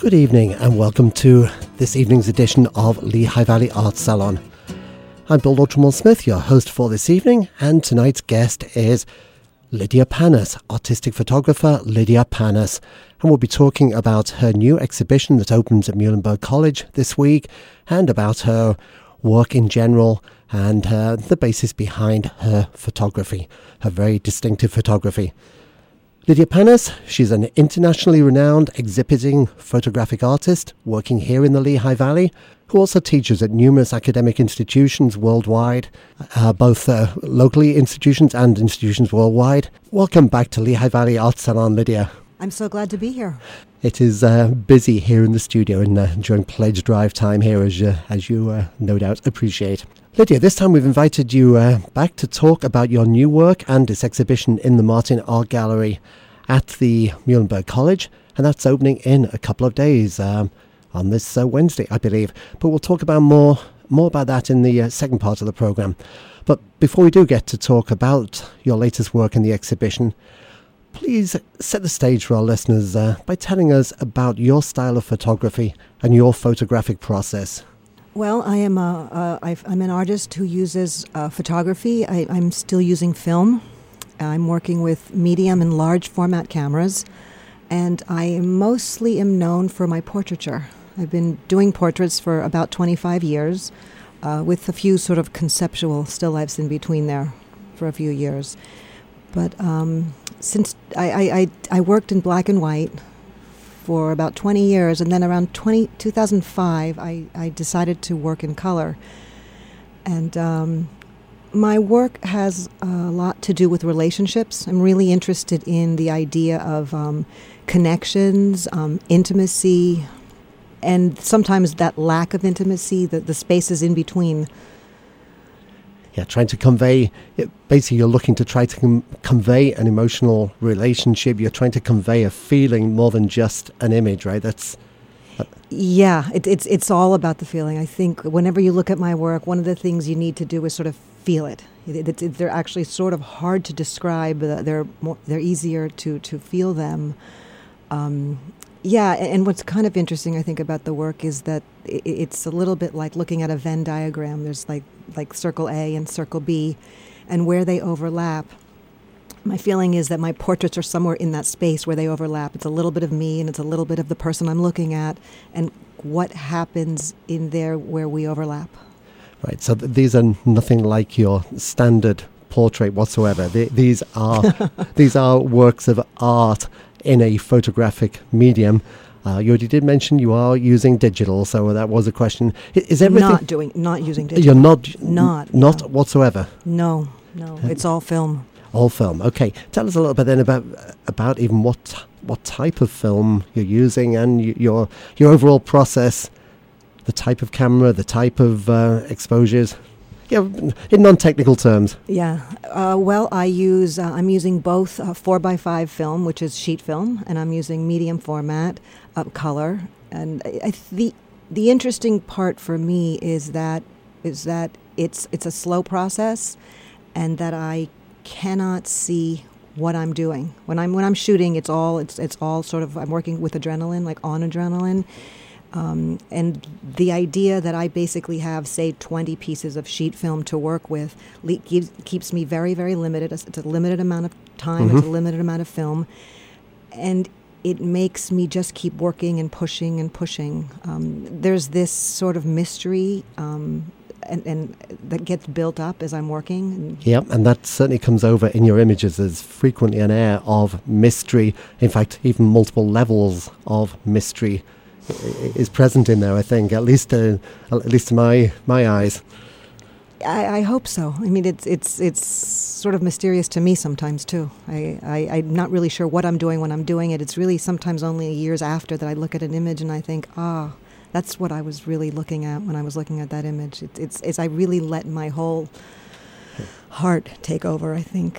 Good evening and welcome to this evening's edition of Lehigh Valley Arts Salon. I'm Bill Lautramore-Smith, your host for this evening, and tonight's guest is Lydia Panas, artistic photographer Lydia Panas, and we'll be talking about her new exhibition that opens at Muhlenberg College this week and about her work in general and the basis behind her photography, her very distinctive photography. Lydia Panas, she's an internationally renowned exhibiting photographic artist working here in the Lehigh Valley, who also teaches at numerous academic institutions worldwide, both locally institutions and institutions worldwide. Welcome back to Lehigh Valley Arts Salon, Lydia. I'm so glad to be here. It is busy here in the studio and during pledge drive time here, as you no doubt appreciate. Lydia, this time we've invited you back to talk about your new work and its exhibition in the Martin Art Gallery at the Muhlenberg College, and that's opening in a couple of days on this Wednesday, I believe. But we'll talk about more about that in the second part of the programme. But before we do get to talk about your latest work in the exhibition, please set the stage for our listeners by telling us about your style of photography and your photographic process. Well, I'm an artist who uses photography. I'm still using film. I'm working with medium and large format cameras, and I mostly am known for my portraiture. I've been doing portraits for about 25 years, with a few sort of conceptual still lifes in between there for a few years. But since I worked in black and white for about 20 years, and then around 2005, I decided to work in color. And my work has a lot to do with relationships. I'm really interested in the idea of connections, intimacy, and sometimes that lack of intimacy, the spaces in between. Yeah, trying to convey, basically you're looking to try to convey an emotional relationship. You're trying to convey a feeling more than just an image, right? Yeah, it's all about the feeling. I think whenever you look at my work, one of the things you need to do is sort of feel it. They're actually sort of hard to describe. They're easier to feel them. Yeah, and what's kind of interesting, I think, about the work is that it's a little bit like looking at a Venn diagram. There's like circle A and circle B, and where they overlap. My feeling is that my portraits are somewhere in that space where they overlap. It's a little bit of me, and it's a little bit of the person I'm looking at, and what happens in there where we overlap. Right, so these are nothing like your standard portrait whatsoever. These are works of art in a photographic medium. You already did mention you are using digital, so that was a question. Is everything not using digital? You're not whatsoever. No, it's all film. All film. Okay, tell us a little bit then about even what type of film you're using and your overall process, the type of camera, the type of exposures. Yeah, in non-technical terms. Yeah. Well, I'm using both 4x5 film, which is sheet film, and I'm using medium format, color. And the interesting part for me is that it's a slow process, and that I cannot see what I'm doing when I'm shooting. It's all sort of, I'm working with adrenaline, like on adrenaline. And the idea that I basically have, say, 20 pieces of sheet film to work with keeps me very, very limited. It's a limited amount of time. Mm-hmm. It's a limited amount of film. And it makes me just keep working and pushing and pushing. There's this sort of mystery and that gets built up as I'm working. Yep, and that certainly comes over in your images. There's frequently an air of mystery. In fact, even multiple levels of mystery is present in there, I think, at least to my eyes. I hope so. I mean, it's sort of mysterious to me sometimes too. I'm not really sure what I'm doing when I'm doing it. It's really sometimes only years after that I look at an image and I think, that's what I was really looking at when I was looking at that image. It's I really let my whole heart take over, I think.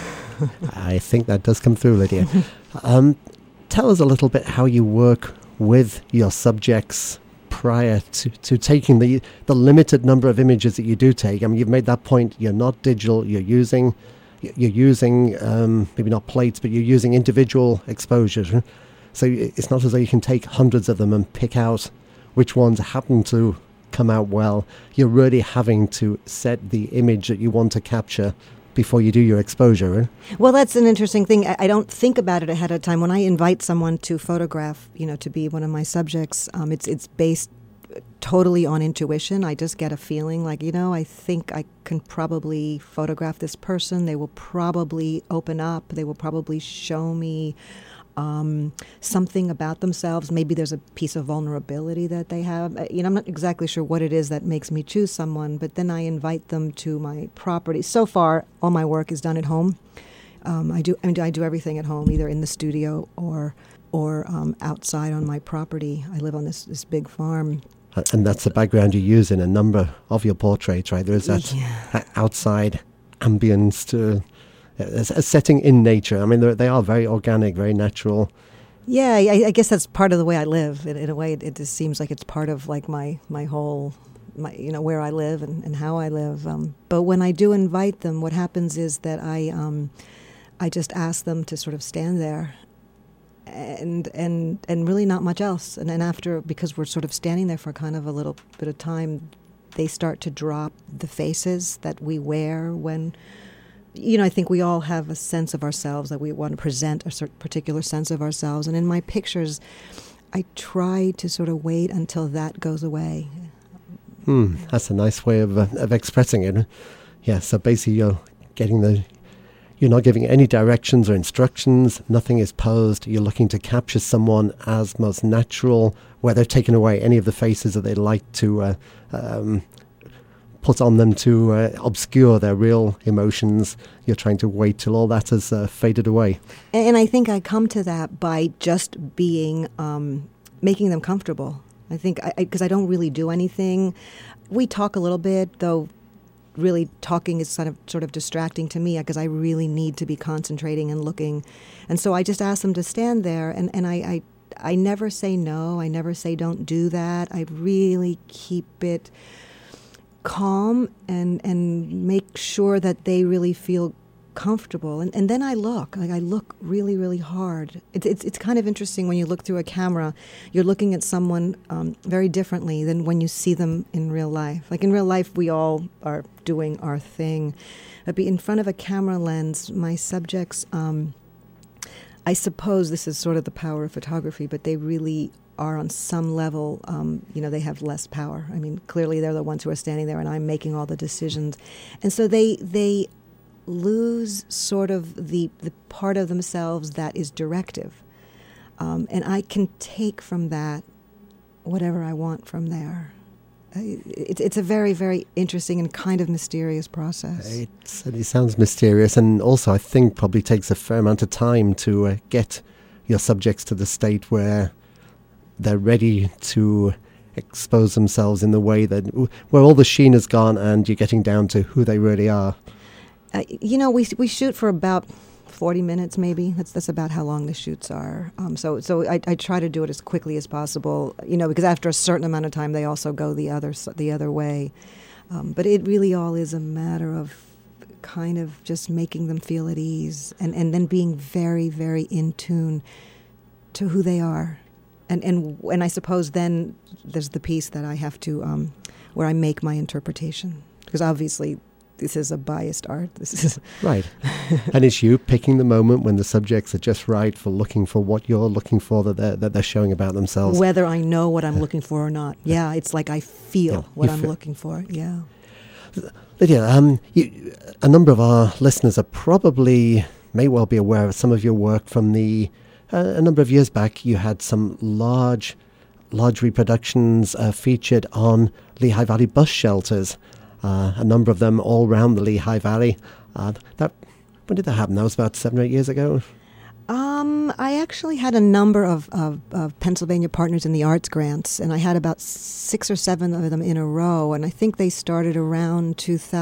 I think that does come through, Lydia. Tell us a little bit how you work with your subjects prior to taking the limited number of images that you do take. I mean, you've made that point. You're not digital. You're using maybe not plates, but you're using individual exposures. So it's not as though you can take hundreds of them and pick out which ones happen to come out well. You're really having to set the image that you want to capture before you do your exposure, right? Well, that's an interesting thing. I don't think about it ahead of time. When I invite someone to photograph, to be one of my subjects, it's based totally on intuition. I just get a feeling like, I think I can probably photograph this person. They will probably open up. They will probably show me something about themselves. Maybe there's a piece of vulnerability that they have. I'm not exactly sure what it is that makes me choose someone, but then I invite them to my property. So far, all my work is done at home. I do everything at home, either in the studio or outside on my property. I live on this big farm. And that's the background you use in a number of your portraits, right? There is that outside ambience to a setting in nature. I mean, they are very organic, very natural. Yeah, I guess that's part of the way I live. In a way, it just seems like it's part of like my whole, where I live and how I live. But when I do invite them, what happens is that I just ask them to sort of stand there. And really not much else. And then after, because we're sort of standing there for kind of a little bit of time, they start to drop the faces that we wear when, I think we all have a sense of ourselves that we want to present a certain particular sense of ourselves. And in my pictures, I try to sort of wait until that goes away. That's a nice way of expressing it. Yeah, so basically you're not giving any directions or instructions. Nothing is posed. You're looking to capture someone as most natural, where they've taken away any of the faces that they like to put on them to obscure their real emotions. You're trying to wait till all that has faded away. And I think I come to that by just being, making them comfortable. I think, because I don't really do anything. We talk a little bit, though. Really talking is sort of distracting to me because I really need to be concentrating and looking. And so I just ask them to stand there, and I never say no. I never say don't do that. I really keep it calm and make sure that they really feel comfortable. And then I look really, really hard. It's kind of interesting when you look through a camera, you're looking at someone very differently than when you see them in real life. Like in real life, we all are doing our thing. But in front of a camera lens, my subjects, I suppose this is sort of the power of photography, but they really are on some level, they have less power. I mean, clearly they're the ones who are standing there and I'm making all the decisions. And so they lose sort of the part of themselves that is directive. And I can take from that whatever I want from there. It's a very, very interesting and kind of mysterious process. It certainly sounds mysterious, and also I think probably takes a fair amount of time to get your subjects to the state where they're ready to expose themselves in the way that where all the sheen is gone and you're getting down to who they really are. We shoot for about 40 minutes, maybe. That's about how long the shoots are. So I try to do it as quickly as possible, because after a certain amount of time, they also go the other way. But it really all is a matter of kind of just making them feel at ease and then being very, very in tune to who they are. And I suppose then there's the piece that I have to, where I make my interpretation. Because obviously this is a biased art. This is right. And it's you picking the moment when the subjects are just right for looking for what you're looking for that they're showing about themselves. Whether I know what I'm looking for or not. Yeah, it's like I feel what I'm looking for. Yeah. Lydia, a number of our listeners may well be aware of some of your work from a number of years back. You had some large reproductions featured on Lehigh Valley bus shelters. A number of them all around the Lehigh Valley. When did that happen? That was about 7 or 8 years ago? I actually had a number of Pennsylvania Partners in the Arts grants, and I had about 6 or 7 of them in a row, and I think they started around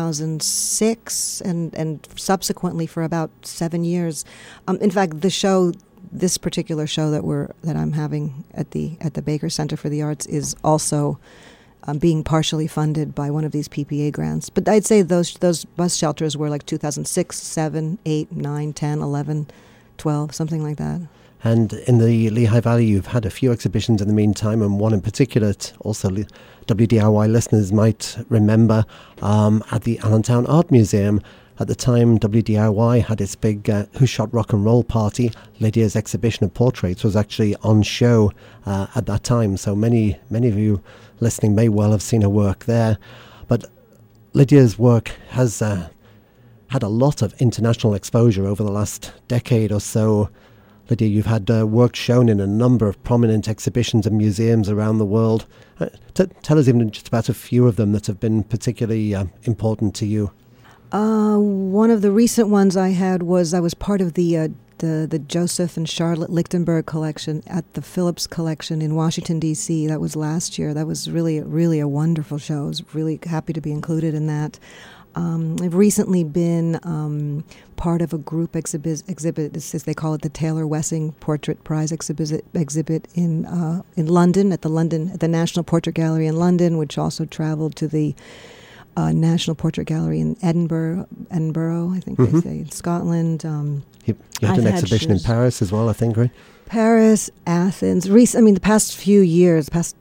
2006 and subsequently for about 7 years. In fact, this particular show that I'm having at the Baker Center for the Arts is also being partially funded by one of these PPA grants. But I'd say those bus shelters were like 2006, 7, 8, 9, 10, 11, 12, something like that. And in the Lehigh Valley, you've had a few exhibitions in the meantime, and one in particular that also WDIY listeners might remember at the Allentown Art Museum. At the time, WDIY had its big Who Shot Rock and Roll party. Lydia's exhibition of portraits was actually on show at that time, so many of you listening may well have seen her work there. But Lydia's work has had a lot of international exposure over the last decade or so. Lydia, you've had work shown in a number of prominent exhibitions and museums around the world. Tell us even just about a few of them that have been particularly important to you. One of the recent ones I had was I was part of the Joseph and Charlotte Lichtenberg collection at the Phillips Collection in Washington, D.C. That was last year. That was really a wonderful show. I was really happy to be included in that. I've recently been part of a group exhibit. This is, they call it the Taylor Wessing Portrait Prize exhibit in London at the National Portrait Gallery in London, which also traveled to the National Portrait Gallery in Edinburgh, I think they say, in Scotland. You had an exhibition in Paris as well, I think, right? Paris, Athens. The past few years, past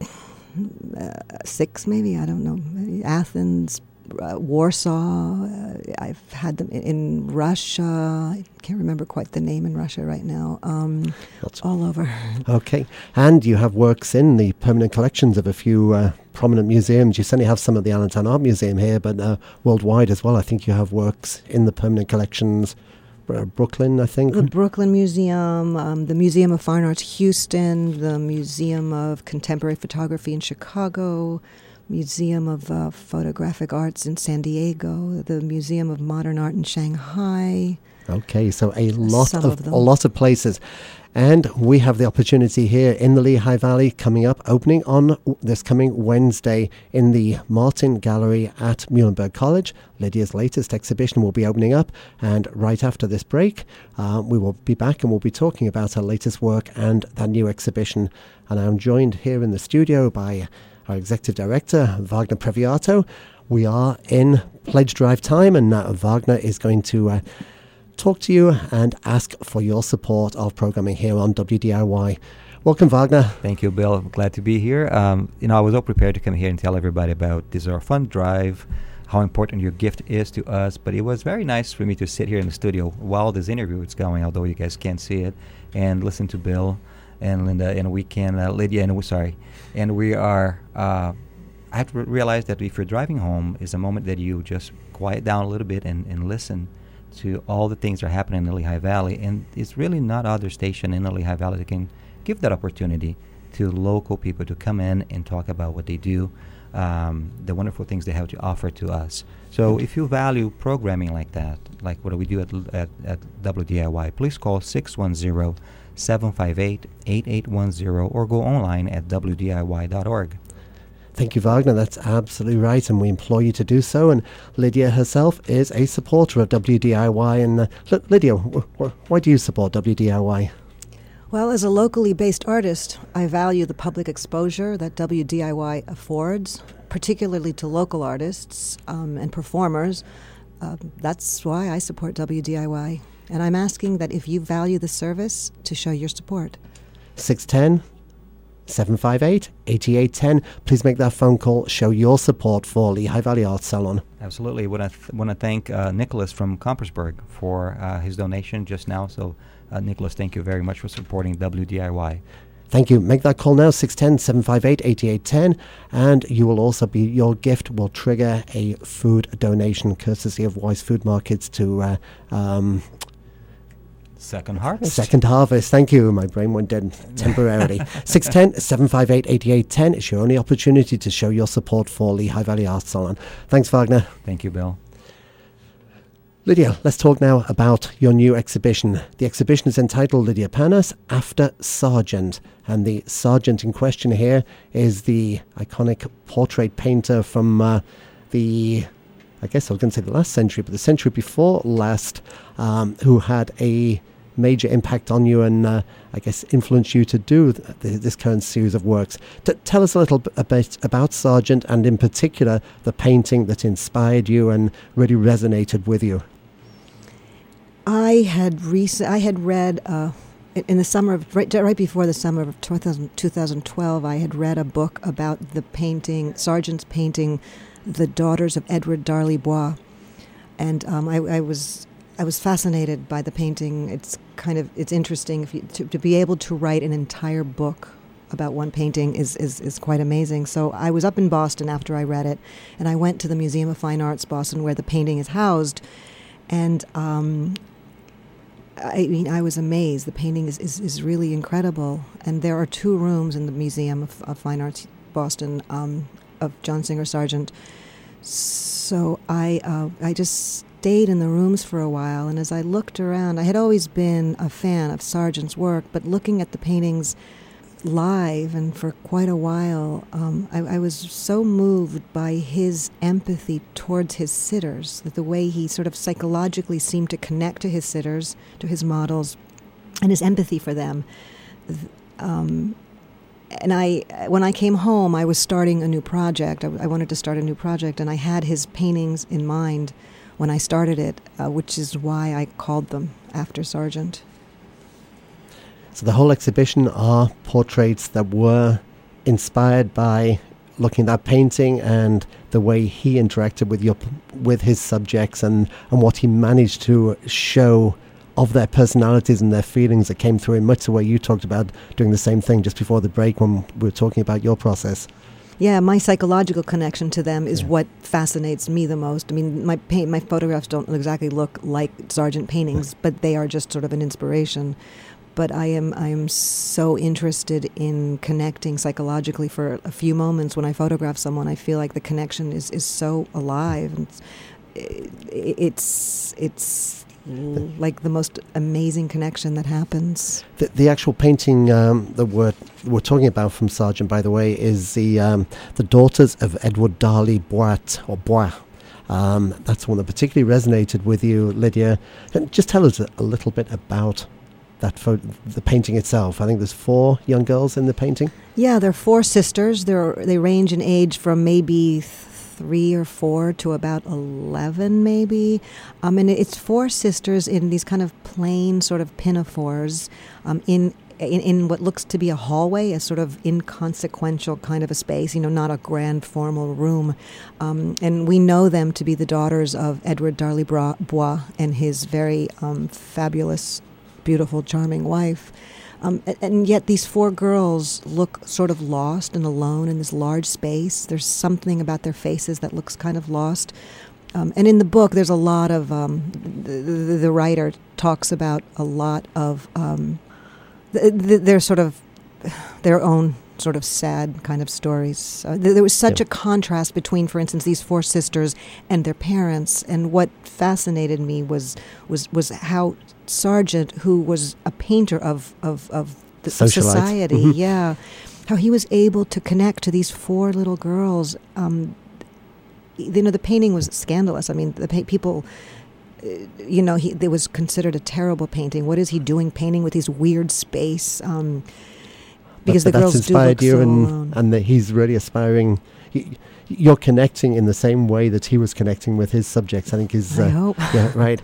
6 maybe, I don't know. Athens, Warsaw. I've had them in Russia. I can't remember quite the name in Russia right now. All over. Okay. And you have works in the permanent collections of a few prominent museums. You certainly have some at the Allentown Art Museum here, but worldwide as well. I think you have works in the permanent collections. Brooklyn, I think. The Brooklyn Museum, the Museum of Fine Arts Houston, the Museum of Contemporary Photography in Chicago, Museum of Photographic Arts in San Diego, the Museum of Modern Art in Shanghai. Okay, so a lot of places. And we have the opportunity here in the Lehigh Valley opening on this coming Wednesday in the Martin Gallery at Muhlenberg College. Lydia's latest exhibition will be opening up, and right after this break, we will be back and we'll be talking about her latest work and that new exhibition. And I'm joined here in the studio by our Executive Director, Wagner Previato. We are in pledge drive time, and Wagner is going to talk to you and ask for your support of programming here on WDIY. Welcome, Wagner. Thank you, Bill. I'm glad to be here. I was all prepared to come here and tell everybody about this our fund drive, how important your gift is to us, but it was very nice for me to sit here in the studio while this interview is going, although you guys can't see it, and listen to Bill and Linda, and we can, Lydia, and we are, I have to realize that if you're driving home, is a moment that you just quiet down a little bit and listen to all the things that are happening in the Lehigh Valley. And it's really not other station in the Lehigh Valley that can give that opportunity to local people to come in and talk about what they do, the wonderful things they have to offer to us. So if you value programming like that, like what we do at WDIY, please call 610-758-8810 or go online at wdiy.org. Thank you, Wagner. That's absolutely right, and we implore you to do so. And Lydia herself is a supporter of WDIY. And Lydia, why do you support WDIY? Well, as a locally based artist, I value the public exposure that WDIY affords, particularly to local artists and performers. That's why I support WDIY. And I'm asking that if you value the service, to show your support. 610-758-8810. Please make that phone call. Show your support for Lehigh Valley Arts Salon. Absolutely. I want to thank Nicholas from Compersburg for his donation just now. So, Nicholas, thank you very much for supporting WDIY. Thank you. Make that call now, 610-758-8810. And you will also your gift will trigger a food donation courtesy of Wise Food Markets to Second Harvest. Second Harvest. Thank you. My brain went dead temporarily. 610-758-8810 is your only opportunity to show your support for Lehigh Valley Arts Salon. Thanks, Wagner. Thank you, Bill. Lydia, let's talk now about your new exhibition. The exhibition is entitled Lydia Panas After Sargent. And the Sargent in question here is the iconic portrait painter from I guess I was going to say the last century, but the century before last, who had a major impact on you and I guess influenced you to do this current series of works. Tell us a little bit about Sargent, and in particular the painting that inspired you and really resonated with you. I had read in the summer of right before the summer of 2012. I had read a book about the painting, Sargent's painting, "The Daughters of Edward Darley Bois," and I was fascinated by the painting. It's interesting to be able to write an entire book about one painting is quite amazing. So I was up in Boston after I read it, and I went to the Museum of Fine Arts, Boston, where the painting is housed, and I was amazed. The painting is really incredible, and there are 2 rooms in the Museum of Fine Arts, Boston, of John Singer Sargent. So I just stayed in the rooms for a while, and as I looked around, I had always been a fan of Sargent's work, but looking at the paintings live and for quite a while, I was so moved by his empathy towards his sitters, that the way he sort of psychologically seemed to connect to his sitters, to his models, and his empathy for them. And when I came home, I was starting a new project. I wanted to start a new project, and I had his paintings in mind when I started it, which is why I called them after Sargent. So the whole exhibition are portraits that were inspired by looking at that painting and the way he interacted with his subjects and what he managed to show of their personalities and their feelings that came through in much the way you talked about doing the same thing just before the break when we were talking about your process. Yeah, my psychological connection to them is what fascinates me the most. I mean, my photographs don't exactly look like Sargent paintings, but they are just sort of an inspiration. But I am so interested in connecting psychologically for a few moments. When I photograph someone, I feel like the connection is so alive. And it's like the most amazing connection that happens. The actual painting that we're talking about from Sargent, by the way, is the Daughters of Edward Darley Bois, or Bois. That's one that particularly resonated with you, Lydia. And just tell us a little bit about the painting itself. I think there's 4 young girls in the painting. Yeah, there are 4 sisters. They range in age from maybe 3 or 4 to about 11, maybe. And it's 4 sisters in these kind of plain sort of pinafores, in what looks to be a hallway, a sort of inconsequential kind of a space, not a grand formal room. And we know them to be the daughters of Edward Darley Bois and his very fabulous, beautiful, charming wife. And yet these 4 girls look sort of lost and alone in this large space. There's something about their faces that looks kind of lost. And in the book, there's a lot of, the writer talks about a lot of their sort of, their own sort of sad kind of stories. There was such a contrast between, for instance, these 4 sisters and their parents. And what fascinated me was how Sargent, who was a painter of the society, how he was able to connect to these 4 little girls. The painting was scandalous. I mean, people, it was considered a terrible painting. What is he doing painting with his weird space? Because the girls do look so alone. And that he's really aspiring. You're connecting in the same way that he was connecting with his subjects. I think is. I hope. Yeah, right.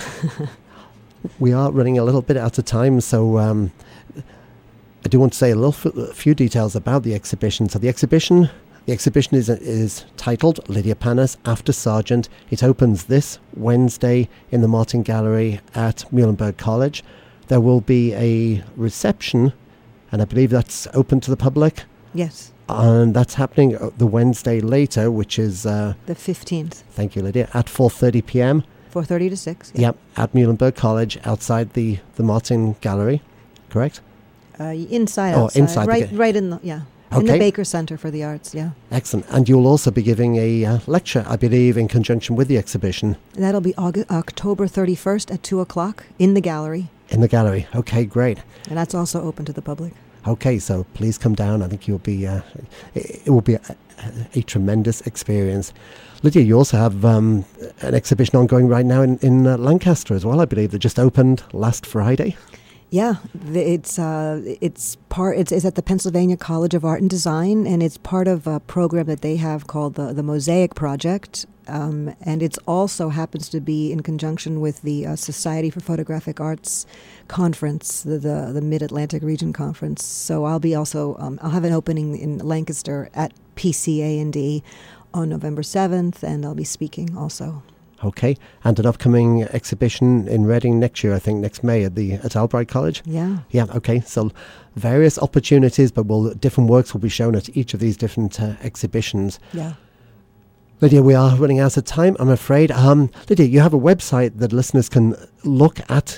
We are running a little bit out of time, so I do want to say a few details about the exhibition. So the exhibition is titled Lydia Panas After Sargent. It opens this Wednesday in the Martin Gallery at Muhlenberg College. There will be a reception, and I believe that's open to the public. Yes. And that's happening the Wednesday later, which is the 15th. Thank you, Lydia. At 4:30 p.m. 4:30 to 6. Yep, at Muhlenberg College, outside the Martin Gallery, correct? Inside. Oh, outside. inside. Right in the in the Baker Center for the Arts. Yeah. Excellent. And you'll also be giving a lecture, I believe, in conjunction with the exhibition. That'll be October 31st at 2:00 in the gallery. In the gallery. Okay, great. And that's also open to the public. Okay, so please come down. I think you'll be. It will be a tremendous experience. Lydia, you also have an exhibition ongoing right now in Lancaster as well, I believe, that just opened last Friday. Yeah, it's at the Pennsylvania College of Art and Design, and it's part of a program that they have called the Mosaic Project, and it also happens to be in conjunction with the Society for Photographic Arts conference, the Mid-Atlantic Region Conference. So I'll be also I'll have an opening in Lancaster at PCA&D on November 7th, and I'll be speaking also. Okay, and an upcoming exhibition in Reading next year, I think next May at Albright College. Yeah. Yeah, okay, so various opportunities, but different works will be shown at each of these different exhibitions. Yeah. Lydia, we are running out of time, I'm afraid. Lydia, you have a website that listeners can look at.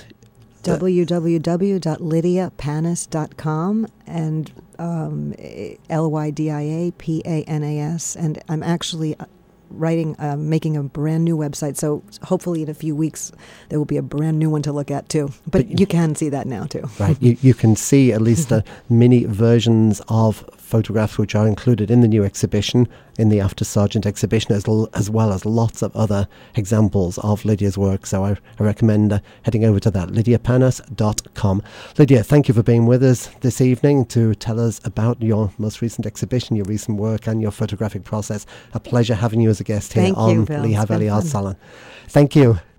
www.lydiapanas.com and LYDIAPANAS, and I'm actually making a brand new website, so hopefully in a few weeks there will be a brand new one to look at too. But you can see that now too. Right, you can see at least mini versions of photographs which are included in the new exhibition, in the After Sargent exhibition, as well as lots of other examples of Lydia's work. So I recommend heading over to that, lydiapanas.com. Lydia, thank you for being with us this evening to tell us about your most recent exhibition, your recent work and your photographic process. A pleasure having you as a guest here on Lehigh Valley Art Salon. Thank you.